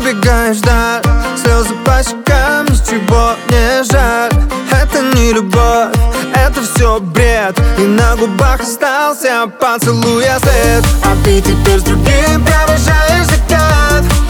убегаешь вдаль, слезы по щекам, ничего не жаль. Это не любовь, это все бред, и на губах остался поцелуя след. А ты теперь с другим провожаешь закат.